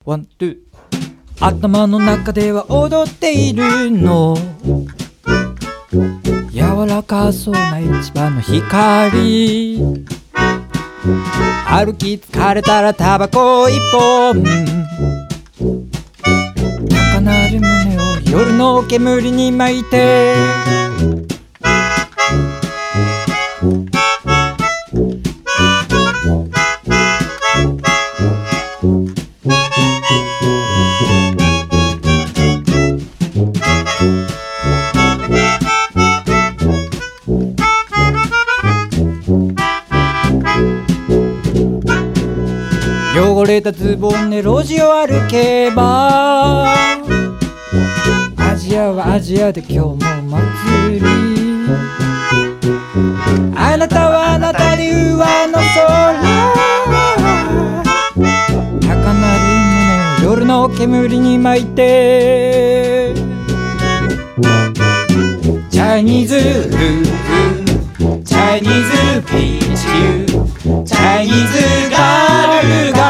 ワン、ツー。頭の中では踊っているの。柔らかそうな市場の光。歩き疲れたらタバコ一本。高鳴る胸を夜の煙に巻いて。汚れたズボンで路地を歩けば、アジアはアジアで今日も祭り。あなたはあなたで上の空。高鳴る胸を夜の煙に巻いて。チャイニーズフーフ、チャイニーズピーチュー、チャイニーズガールが